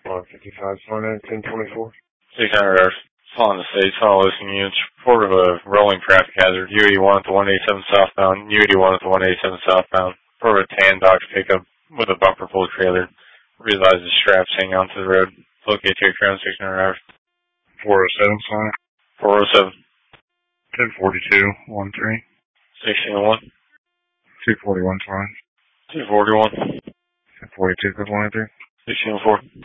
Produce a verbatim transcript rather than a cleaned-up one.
one fifty-five, one ten twenty-four. six hundred hours. Following the state, all listening units. Report of a rolling traffic hazard. U eighty-one at the one eighty-seven southbound. U eighty-one at the one eighty-seven southbound. Report of a tan Dodge pickup with a bumper full trailer. Realize the straps hang onto the road. Locate take around six hundred hours. four oh seven, sign. four oh seven. ten forty-two, one three. sixteen oh one. two forty-one, sign. two forty-one. ten forty-two, one three. sixteen oh four.